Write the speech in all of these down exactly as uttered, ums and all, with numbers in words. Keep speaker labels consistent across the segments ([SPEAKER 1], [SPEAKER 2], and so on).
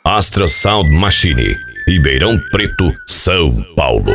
[SPEAKER 1] Astra Sound Machine, Ribeirão Preto, São Paulo.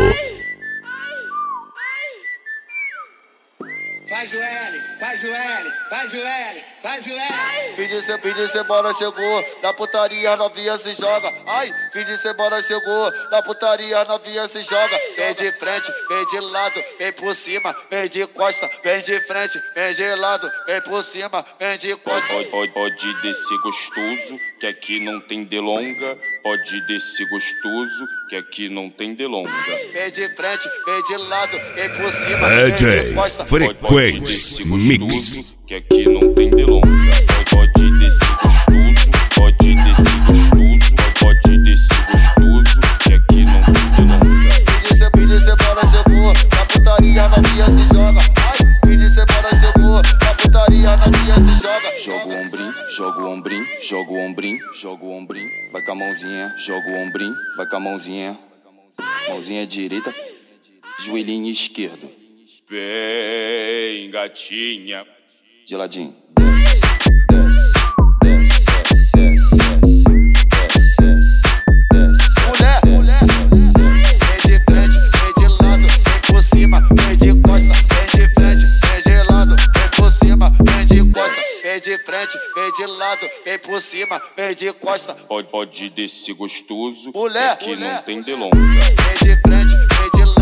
[SPEAKER 2] Faz o L, faz o L, faz o L, faz o L.
[SPEAKER 3] Fim de, se, fim de semana chegou, na putaria a novinha se joga. Ai, fim de semana chegou, na putaria a novinha se joga. Vem de frente, vem de lado, vem por cima, vem de costa. Vem de frente, vem de lado, vem por cima, vem de costa.
[SPEAKER 4] Pode, pode, pode descer gostoso, que aqui não tem delonga. Pode descer gostoso, que aqui não tem delonga.
[SPEAKER 3] Vem de frente, vem de lado, vem por cima,
[SPEAKER 1] D J
[SPEAKER 3] vem de costa.
[SPEAKER 1] Frequência Mix,
[SPEAKER 4] que aqui não tem delonga. Pode descer gostoso, pode descer gostoso, pode descer gostoso, que aqui não tem delonga.
[SPEAKER 3] Fim de, fim de semana chegou, na putaria a novinha se joga. Ai, fim de semana chegou, na putaria a novinha se joga.
[SPEAKER 4] Joga o ombrinho, joga o ombrinho, joga o ombrinho, joga o ombrinho, vai com a mãozinha, joga o ombrinho, vai com a mãozinha, mãozinha direita, joelhinho esquerdo. Vem, gatinha, de ladinho.
[SPEAKER 3] Mulher, mulher, vem de frente, vem de lado, vem por cima, vem de costa. Vem de frente, vem de lado, vem por cima, vem de costa. Vem de frente, vem de lado, vem por cima, vem de costa.
[SPEAKER 4] Pode, pode descer gostoso,
[SPEAKER 3] Mulher,
[SPEAKER 4] que aqui
[SPEAKER 3] mulher,
[SPEAKER 4] não tem delonga.
[SPEAKER 3] vem de frente, vem de lado.